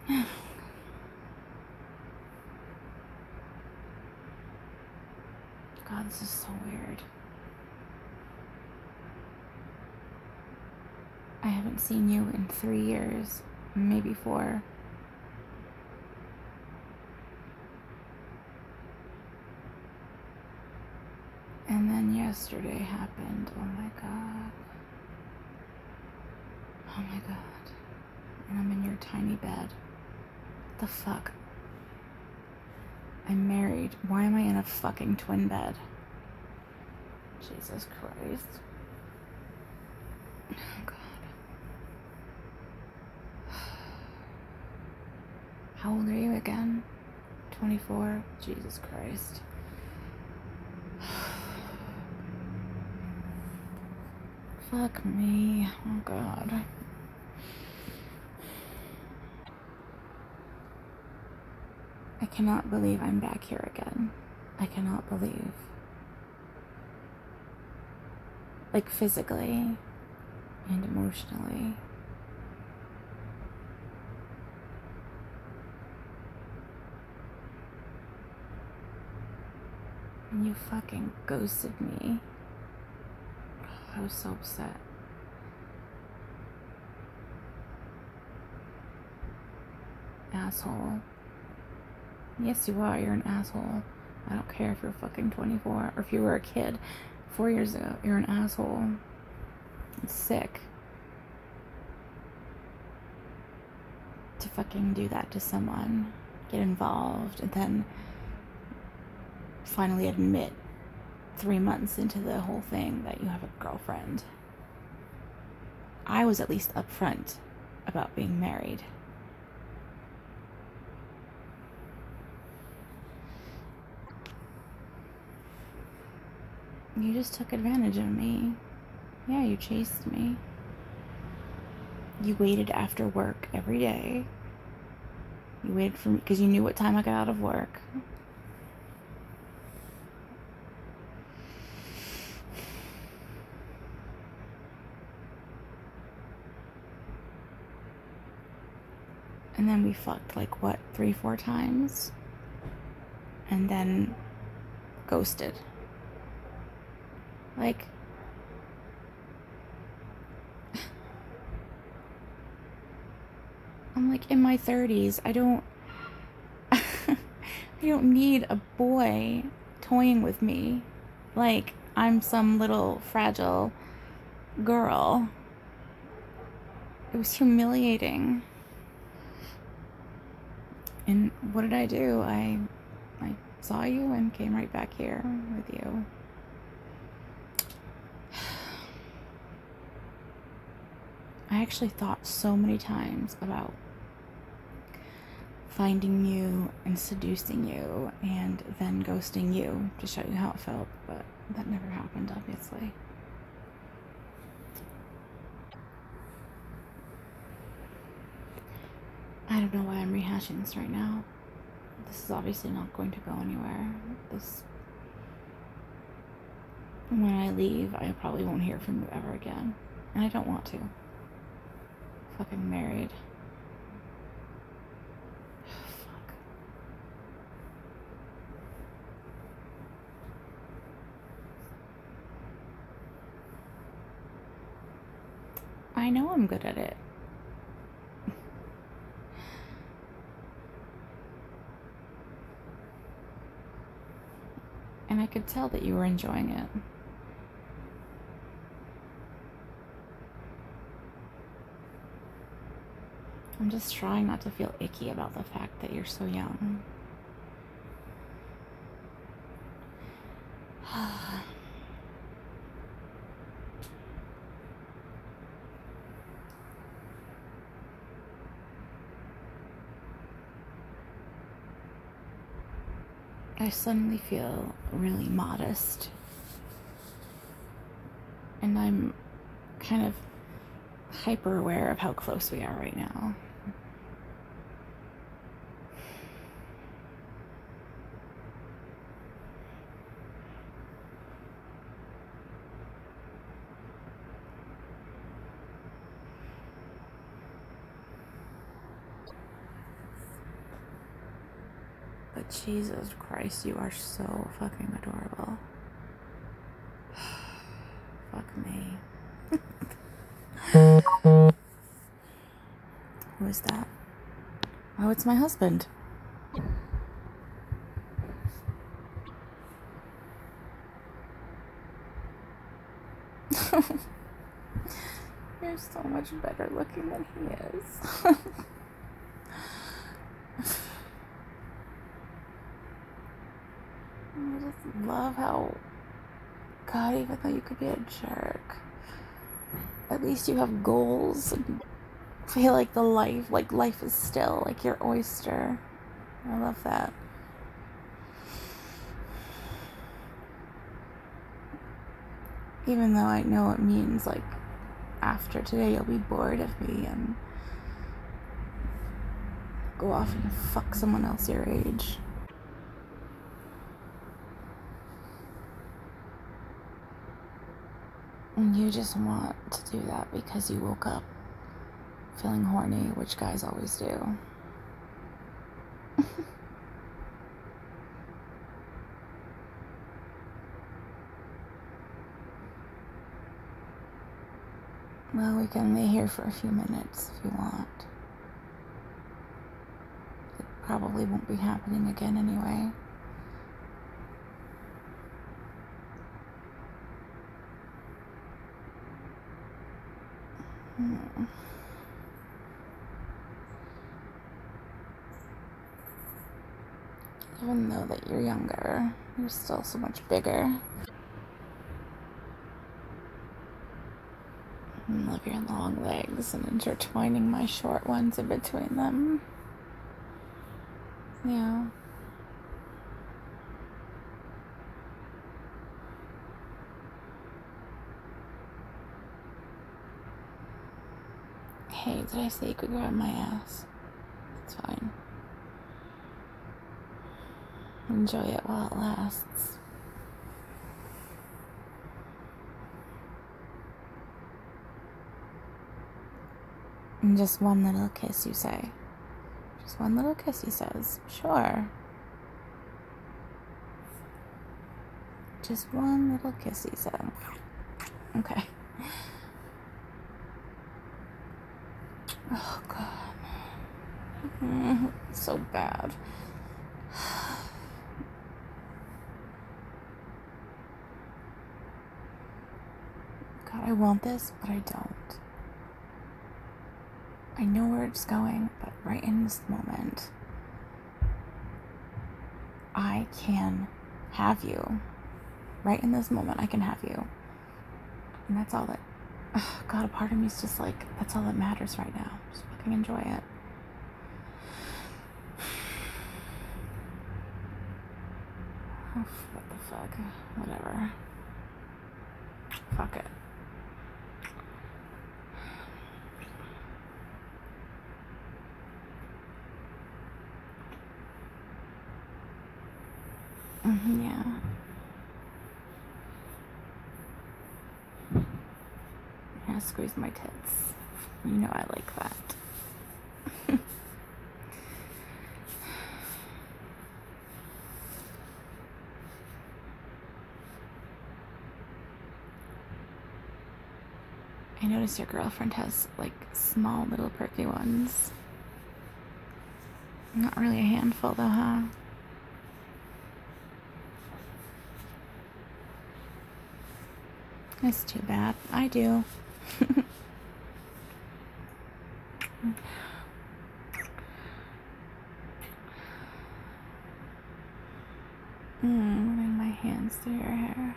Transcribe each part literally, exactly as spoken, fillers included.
God, this is so weird. I haven't seen you in three years, maybe four. And then yesterday happened. Oh my God. Oh my God. And I'm in your tiny bed. What the fuck? I'm married. Why am I in a fucking twin bed? Jesus Christ. Oh God. How old are you again? twenty-four? Jesus Christ. Fuck me. Oh God. I cannot believe I'm back here again. I cannot believe. Like physically and emotionally. And you fucking ghosted me. I was so upset. Asshole. Yes, you are. You're an asshole. I don't care if you're fucking twenty-four or if you were a kid four years ago. You're an asshole. It's sick to fucking do that to someone, get involved, and then finally admit three months into the whole thing that you have a girlfriend. I was at least upfront about being married. You just took advantage of me. Yeah, you chased me. You waited after work every day. You waited for me because you knew what time I got out of work. And then we fucked like what, three, four times? And then ghosted. Like, I'm like in my thirties. I don't I don't need a boy toying with me like I'm some little fragile girl. It was humiliating. And what did I do? I I saw you and came right back here with you. I actually thought so many times about finding you and seducing you and then ghosting you to show you how it felt, but that never happened, obviously. I don't know why I'm rehashing this right now. This is obviously not going to go anywhere. This, when I leave, I probably won't hear from you ever again. And I don't want to. Fucking married. Fuck. I know I'm good at it. And I could tell that you were enjoying it. I'm just trying not to feel icky about the fact that you're so young. I suddenly feel really modest. And I'm kind of hyper aware of how close we are right now. But Jesus Christ, you are so fucking adorable. Fuck me. Who is that? Oh, it's my husband. You're so much better looking than he is. I just love how, God, even though you could be a jerk, at least you have goals and feel like the life, like life is still like your oyster. I love that. Even though I know it means like after today you'll be bored of me and go off and fuck someone else your age. And you just want to do that because you woke up feeling horny, which guys always do. Well, we can lay here for a few minutes if you want. It probably won't be happening again anyway. Hmm. Even though that you're younger, you're still so much bigger. I love your long legs and intertwining my short ones in between them. Yeah. Hey, did I say you could grab my ass? It's fine. Enjoy it while it lasts. And just one little kiss, you say. Just one little kiss, he says. Sure. Just one little kiss, he said. Okay. Oh, God. Mm, so bad. God, I want this, but I don't. I know where it's going, but right in this moment, I can have you. Right in this moment, I can have you. And that's all that, oh, God, a part of me is just like, that's all that matters right now. Just fucking enjoy it. Oh, what the fuck? Whatever. Fuck it. Mm-hmm, yeah. Yeah, squeeze my tits. You know I like that. I noticed your girlfriend has like small little perky ones. Not really a handful though, huh? That's too bad. I do. Mm, running my hands through your hair.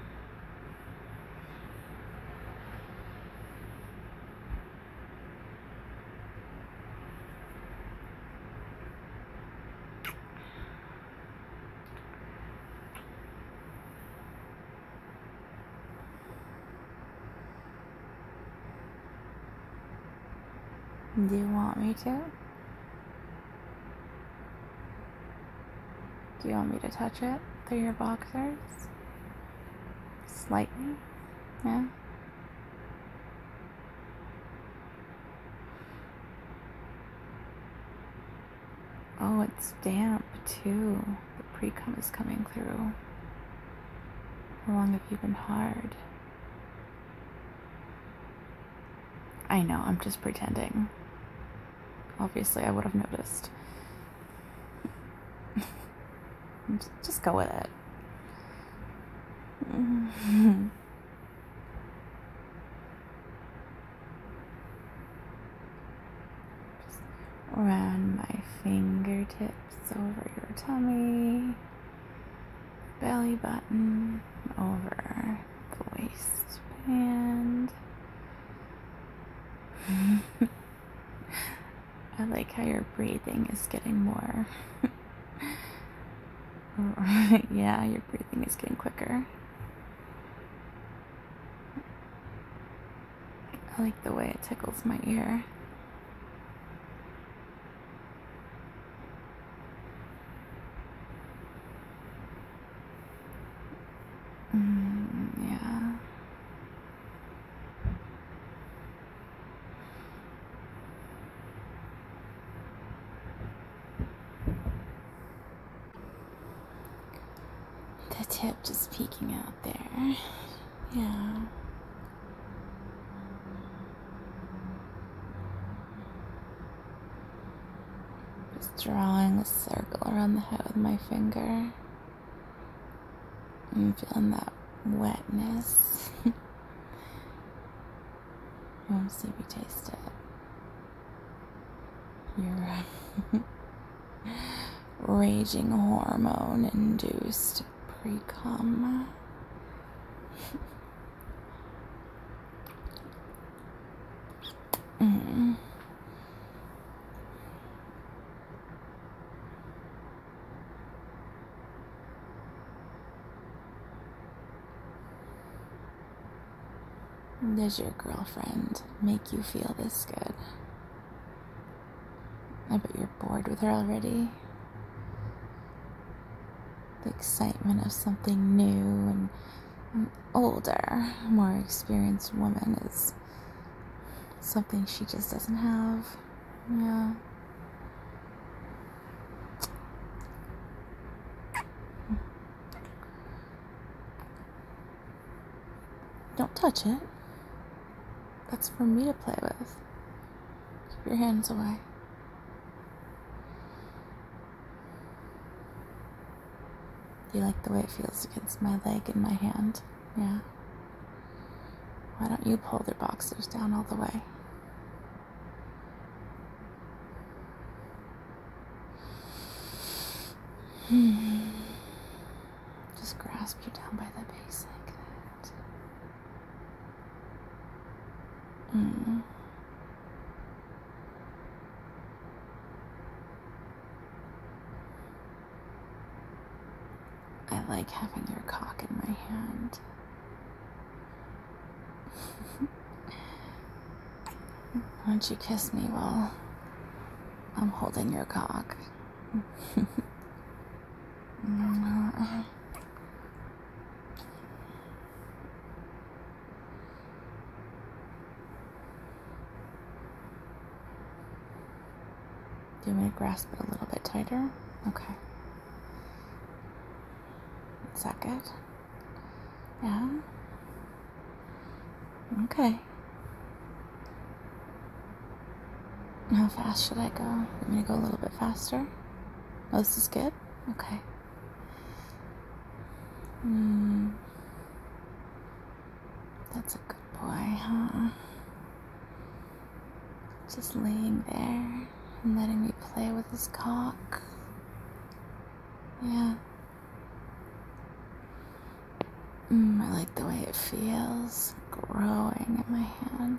Do you want me to? Do you want me to touch it through your boxers? Slightly? Yeah? Oh, it's damp too. The pre-cum is coming through. How long have you been hard? I know, I'm just pretending. Obviously, I would have noticed. Just go with it. Just run my fingertips over your tummy, belly button, over the waistband. I like how your breathing is getting more. Yeah, your breathing is getting quicker. I like the way it tickles my ear. Mm, yeah. The tip just peeking out there. Yeah. Just drawing a circle around the head with my finger. I'm feeling that wetness. Oh, see if you taste it. Your raging hormone-induced pre-cum. Mm. Does your girlfriend make you feel this good? I bet you're bored with her already. The excitement of something new and an older, more experienced woman is something she just doesn't have. Yeah. Don't touch it. That's for me to play with. Keep your hands away. Do you like the way it feels against my leg and my hand? Yeah. Why don't you pull their boxers down all the way? Just grasp you down by the base like that. Mm. I like having your cock in my hand. Why don't you kiss me while I'm holding your cock? Do you want me to grasp it a little bit tighter? Okay. Is that good? Yeah? Okay. How fast should I go? Want me to go a little bit faster? Oh, this is good? Okay. Hmm. That's a good boy, huh? Just laying there and letting me play with his cock. Yeah. Mm, I like the way it feels growing in my hand.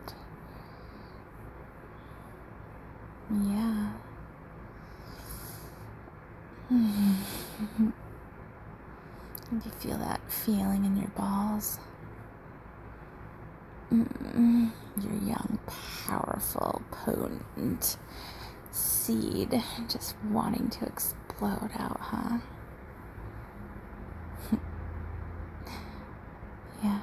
Yeah. And you feel that feeling in your balls? Mm, your young, powerful, potent seed just wanting to explode out, huh? Yeah.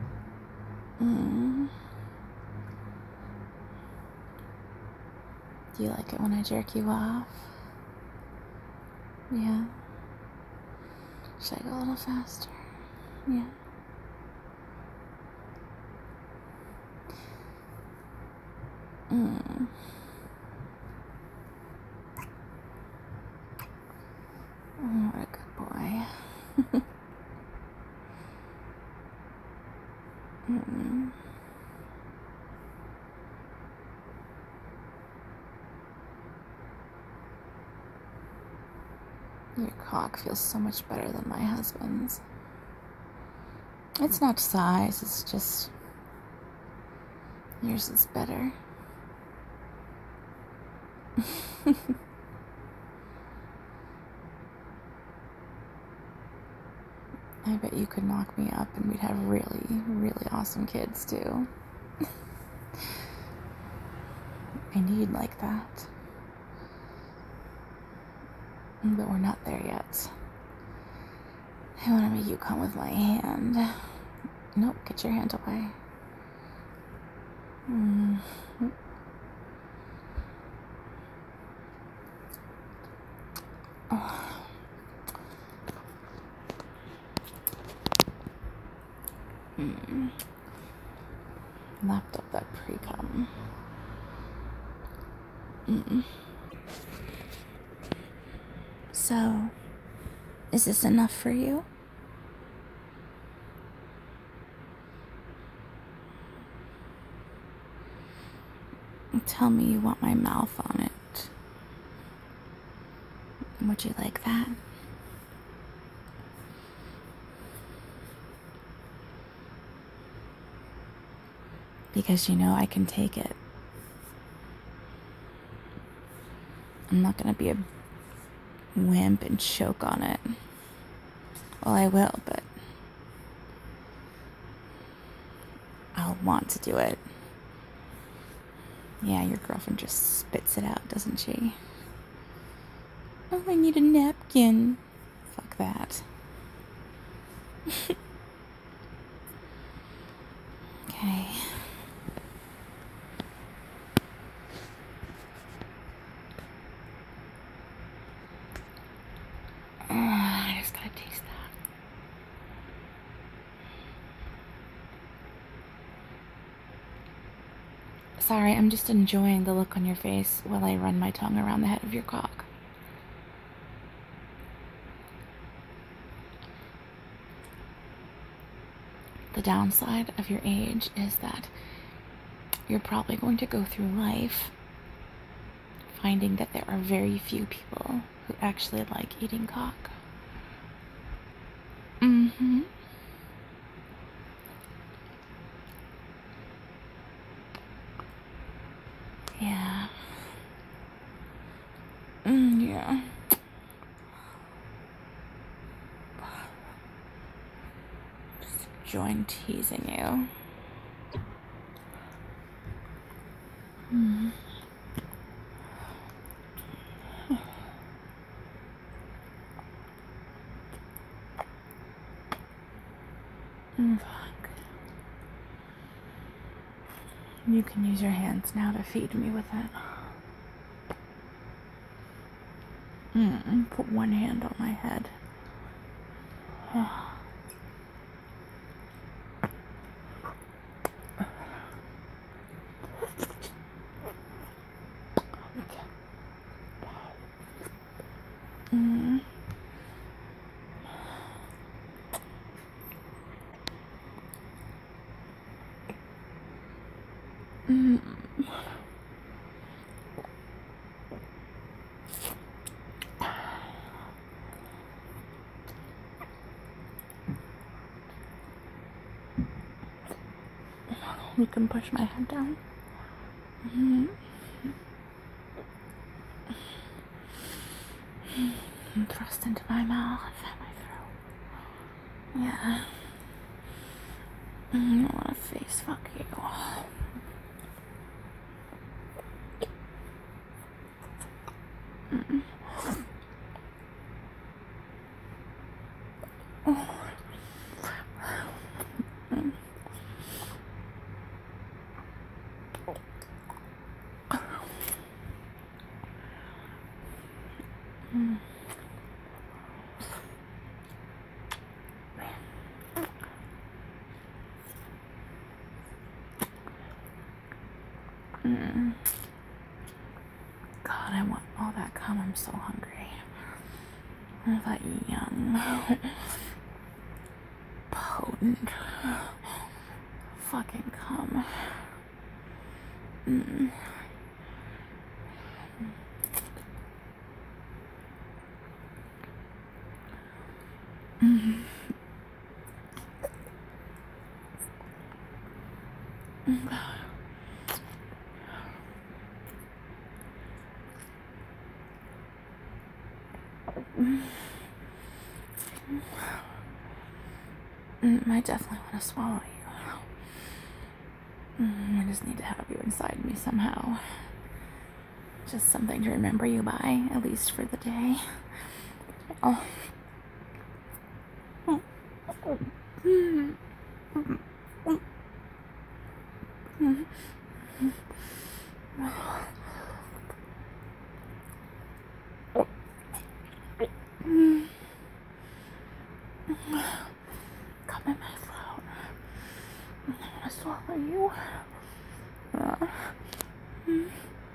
Mm. Do you like it when I jerk you off? Yeah. Should I go a little faster? Yeah. Mm. Oh, what a good boy. Mm. Your cock feels so much better than my husband's. It's not size, it's just yours is better. I bet you could knock me up and we'd have really, really awesome kids too. I need like that. But we're not there yet. I want to make you come with my hand. Nope, get your hand away. Mm. Oh. Mm. Lapped up that pre-cum. Mm. So, is this enough for you? Tell me you want my mouth on it. Would you like that? Because you know I can take it. I'm not gonna be a wimp and choke on it. Well, I will, but I'll want to do it. Yeah, your girlfriend just spits it out, doesn't she? Oh, I need a napkin. Fuck that. Okay. Uh, I just gotta taste that. Sorry, I'm just enjoying the look on your face while I run my tongue around the head of your cock. The downside of your age is that you're probably going to go through life finding that there are very few people who actually like eating cock. Mm-hmm. Yeah. Mm, yeah. Just enjoying teasing you. Mm. Mm, fuck. You can use your hands now to feed me with it. Mm, put one hand on my head. Mm. Mm. You can push my head down. Mm-hmm. And thrust into my mouth and my throat. Yeah. Mm, I want to face fuck you. Mm. Oh. Mm. Mm. Mm. God, I want all that cum. I'm so hungry. All that young, potent, fucking cum. Mm. Mm. Mm, I definitely want to swallow you. Mm, I just need to have you inside me somehow. Just something to remember you by, at least for the day. Oh. Mm. Mm. Mm. Come in my throat. I want to swallow you. Uh. Mm.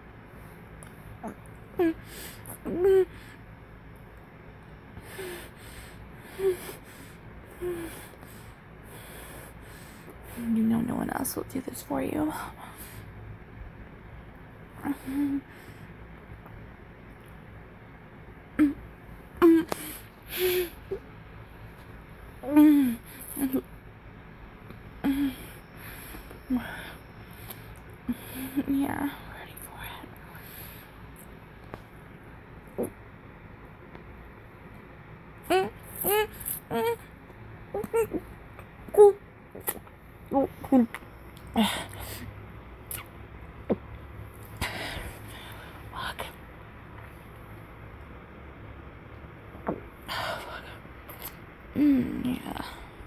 Mm. Mm. You know no one else will do this for you. Mm. Mm. Mm. Mm. Mm. Yeah, ready for it. Mm. Mm. Mm. Mm. Fuck. Mm, yeah.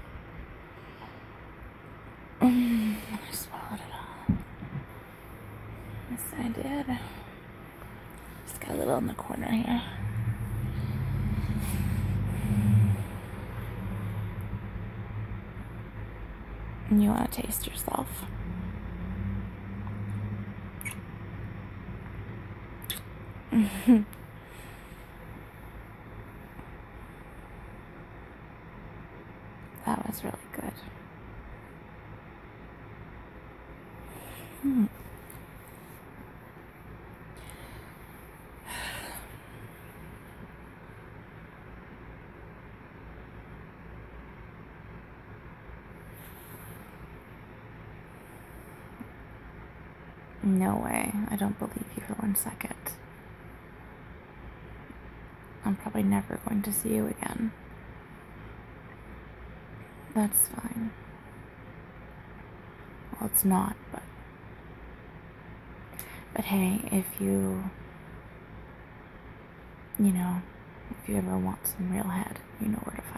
Mm, I swallowed it all. Yes, I did. Just got a little in the corner here. And you want to taste yourself? That was really good. Hmm. No way. I don't believe you for one second. I'm probably never going to see you again. That's fine. Well, it's not, but... But hey, if you... You know, if you ever want some real head, you know where to find